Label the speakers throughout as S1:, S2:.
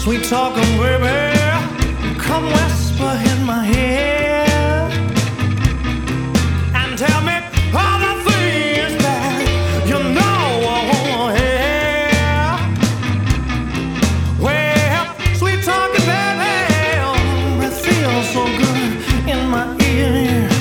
S1: Sweet talking, baby, come whisper in my ear and tell me all the things that you know I wanna hear. Well, sweet talking, baby, it feels so good in my ear.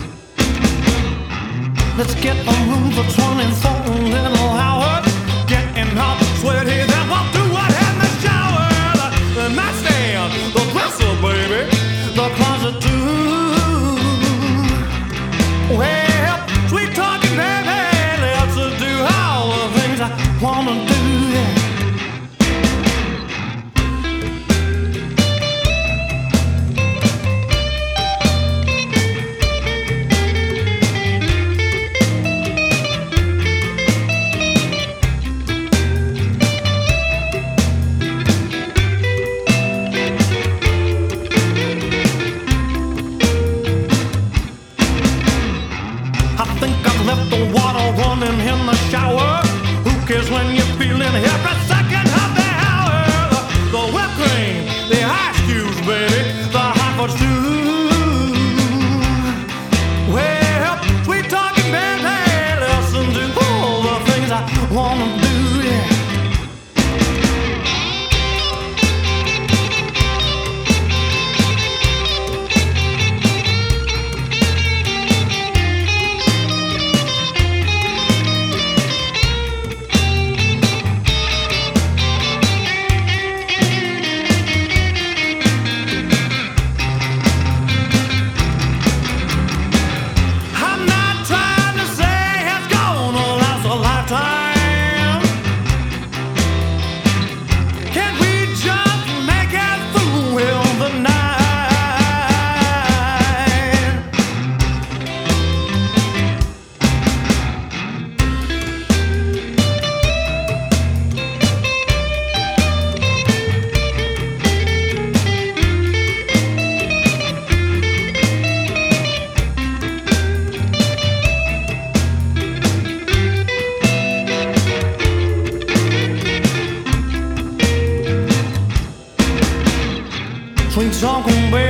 S1: Let's get a room for 24 little hours, getting hot, sweaty, then we'll do what in the shower. The nightstand, the dresser, baby, the closet too. Well, sweet talking, baby, let's do all the things I wanna do. Yeah. Left the water running in the shower. Who cares when you're feeling every second of the hour? The whipped cream, the ice cubes, baby, the hot fudge too. Well, sweet talking, baby, listen to all the things I wanna do. Yeah. Sweet talking, baby.